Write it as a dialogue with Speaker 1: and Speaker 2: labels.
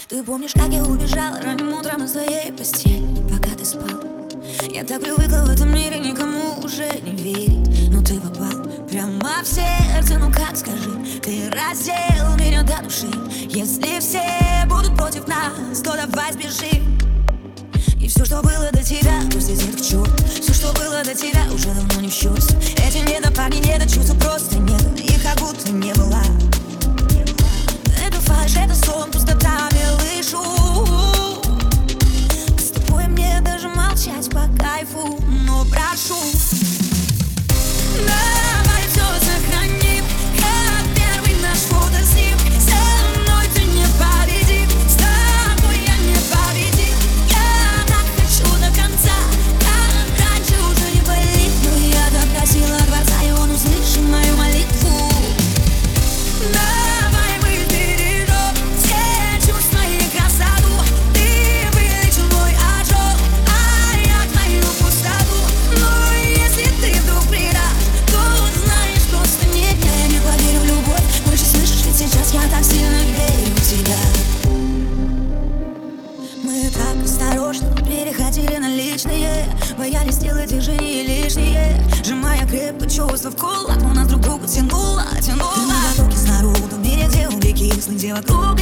Speaker 1: Ты помнишь, как я убежала ранним утром из твоей постели, пока ты спал? Я так привыкла в этом мире никому уже не верить, но ты попал прямо в сердце. Ну как, скажи, ты раздел меня до души. Если все будут против нас, то давай сбежим. И все, что было до тебя, пусть летит к черту. Все, что было до тебя, уже давно не в счет. Эти недопарни, недочувства просто нет, их как будто не было. Это фальшь, это сон, пустота, белый шум. С тобой мне даже молчать по кайфу, но прошу, давай все сохраним, как первый наш фотоснимок. Со мной ты не победим, с тобой я не победим. Я так хочу до конца, как раньше уже не болит. Но я так просила Творца, и он услышал мою молитву. Давай мы бережем все чувства и красоту. Ты вылечил мой ожог, а я твою пустоту. Но если ты вдруг предашь, то знаешь, просто нет, я не поверю в любовь. Больше слышишь, ведь сейчас я так сильно верю в тебя. Мы так осторожно переходили на личные, боялись сделать движения лишние, сжимая крепко чувства в кулак, но нас друг другу тянуло. Ты на потоке снаружи, в мире, где убеги, где вокруг.